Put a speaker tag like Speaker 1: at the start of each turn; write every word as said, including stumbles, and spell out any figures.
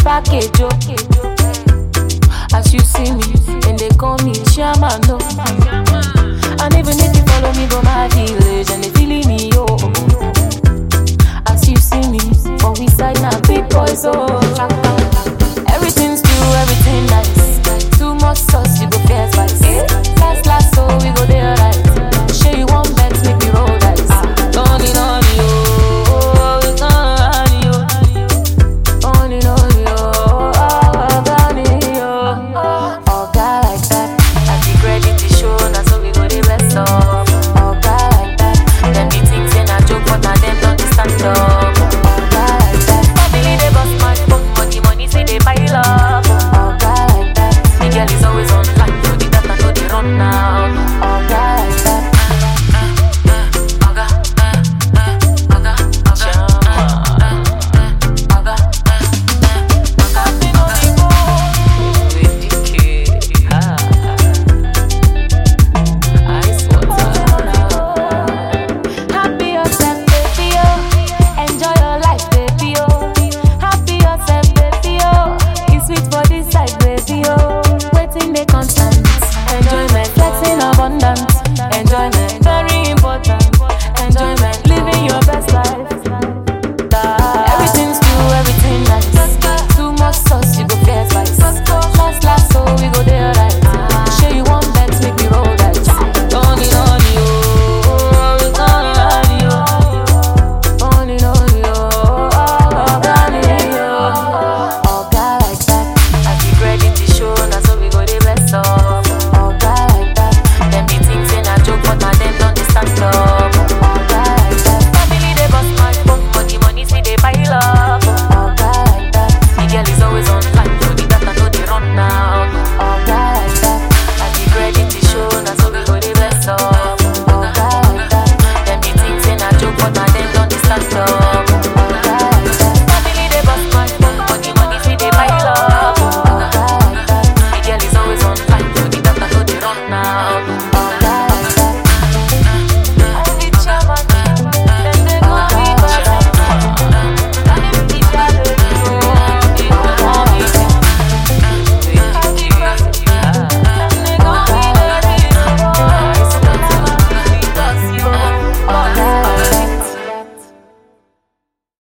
Speaker 1: package, oh. As you see me, and they call me Chairman, no. And even if you follow me, go my village, and they feeling me, oh. As you see me, for we side now, big boys, oh. Everything's new, everything nice. Too much sauce, you go fear spice. Last, last, so we go there right. Show you one bet, make me roll dice. On it, on it, oh. It's on it, oh. On it, on it, oh. On it, oh. Oh, guy like that. I be ready to show, now so we go the rest up. Oh, guy like that. Them be things in a joke, but now them don't stand up. Oh, guy like that. Family, they bust my phone, money, money, say they pile up. Oh, guy like that. The girl is always on time, do the that, I know they run now. Oh, guy like that. Enjoyment, very important. Enjoyment, living your best life. Everything's new, everything nice. Too much sauce, you go fear spice. Last, last, so we go there right. Show you one bet, make me roll dice. On it, on it, oh. It's on it, on it, oh. On it, on it, oh. On it, oh. Oh, guy like that. I be ready to show, now so we go the rest up. Oh, guy like that. Them be things in a joke, but now them don't stand up. Oh, guy like that. Family, they bust my phone, money, money, see they pile up. Oh, guy like that. The girl is always on time, do the that, I know they run now. Oh, guy like that. I be ready to show, now so we go the rest up. Oh, guy like that. Them be things in a joke, but now them don't stand up.